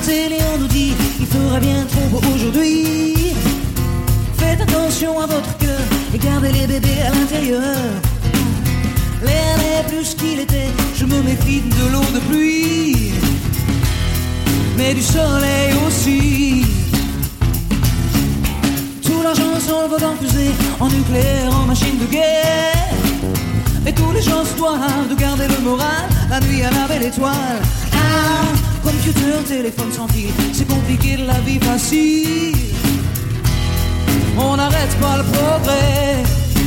télé on nous dit il fera bien trop beau aujourd'hui. Faites attention à votre cœur et gardez les bébés à l'intérieur. L'air n'est plus ce qu'il était, je me méfie de l'eau de pluie, mais du soleil aussi. Tout l'argent s'envole en fusée, en nucléaire, en machine de guerre. Et tous les gens se doivent de garder le moral, la nuit à la belle étoile. Ah, computer, téléphone sans fil, c'est compliqué de la vie facile. On n'arrête pas le progrès,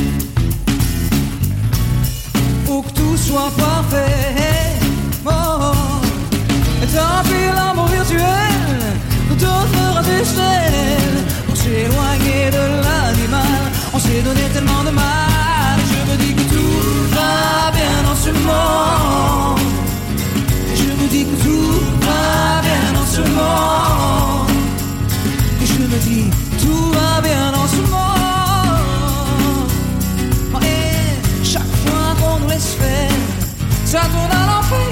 faut que tout soit parfait. Oh, et tant pis l'amour virtuel, nous donnera des stèles pour s'éloigner de l'animal. On s'est donné tellement de mal, je me dis que tout va bien dans ce monde. Je me dis que tout va bien dans ce monde. Et je me dis tout va bien dans ce monde. Et chaque fois qu'on nous laisse faire, ça tourne à l'enfer.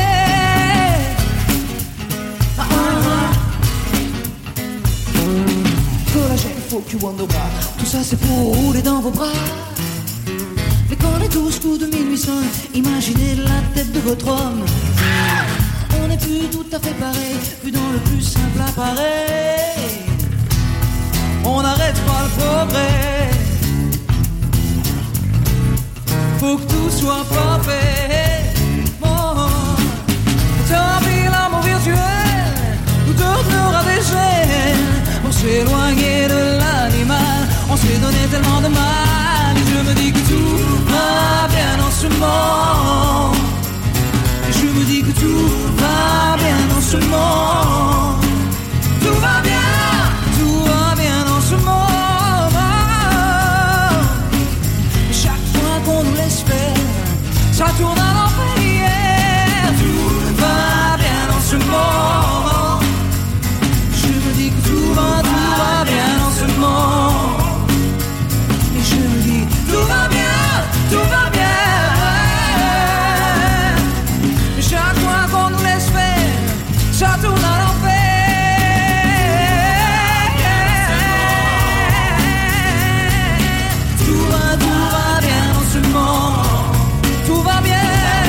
Collagène, faut que tu Wonderbra, tout ça c'est pour rouler dans vos bras. Mais quand les 12 coups de minuit sonnent, imaginez la tête de votre homme. On n'est plus tout à fait pareil, vu dans le plus simple appareil. On n'arrête pas le progrès, faut que tout soit parfait. Oh, tant pis l'amour virtuel nous donnera des gènes pour s'éloigner de l'animal. On s'est donné tellement de mal, et je me dis que tout va bien dans ce monde. Et je me dis que tout va bien dans ce monde. Tout va bien dans ce monde. Et chaque fois qu'on nous laisse faire, ça tourne à l'enfer. Tout va bien dans ce monde. Je me dis que tout va bien dans ce monde. Et je me dis tout va bien, tout va bien. Et chaque fois qu'on nous laisse faire, ça tourne à l'enfer. Tout va bien dans ce monde. Tout va bien.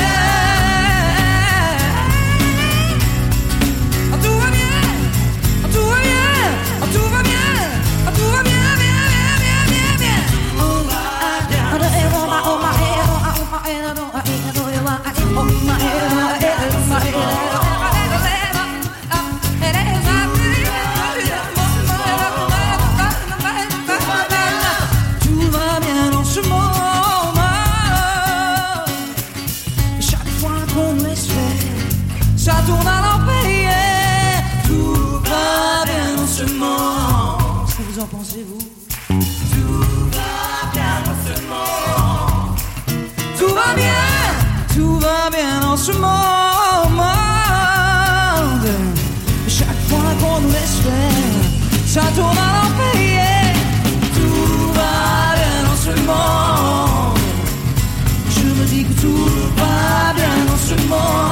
Tout va bien. Tout va bien. Tout va bien. Tout va bien. Bien. Oh my head, oh my head, oh my head, oh my head, oh my head. Tout va bien dans ce monde. Chaque fois qu'on me laisse faire, ça tourne à l'enfer. Tout va bien dans ce monde. Qu'est-ce que vous en pensez, vous? Tout va bien dans ce monde. Tout va bien dans ce monde. Chaque fois qu'on nous laisse faire, ça tourne à l'enfer. Tout va bien dans ce monde. Je me dis que tout va bien dans ce monde.